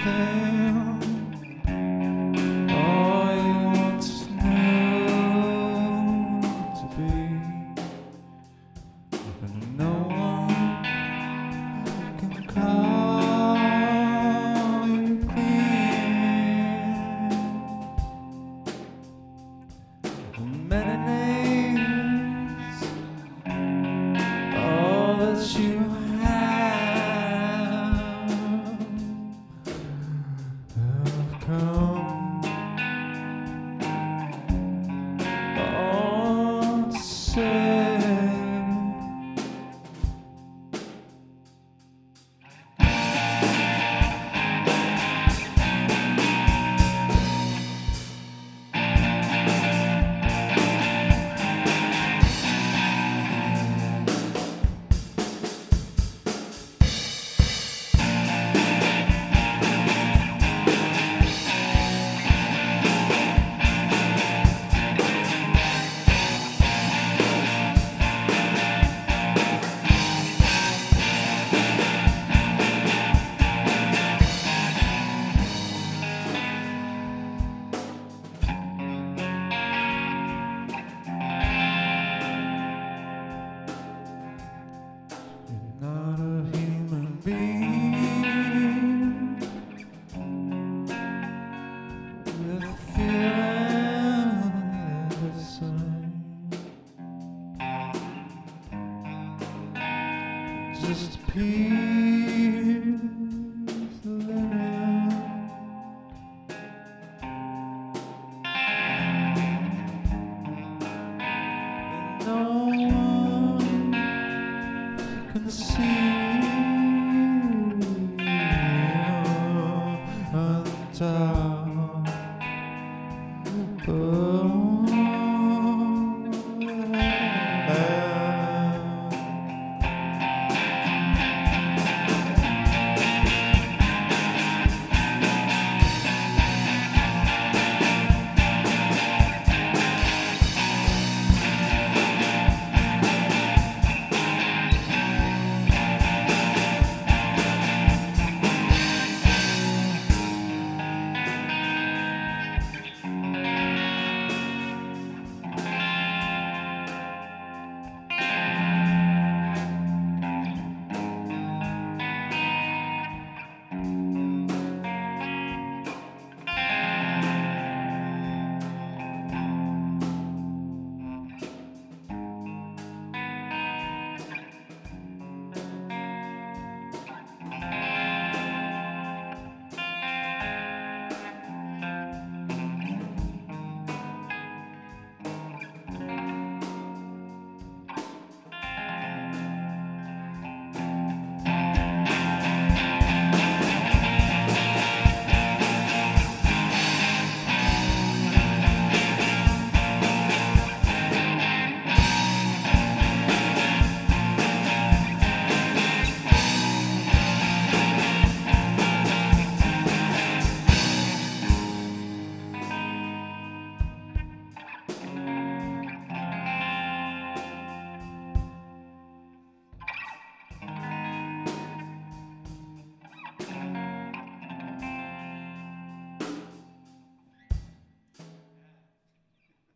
everything. All you once knew to be, and no one can call you clean. Many names, all that you have come all to say. Not a human being with a feeling the same. Just a piece of linen. And no one can see you until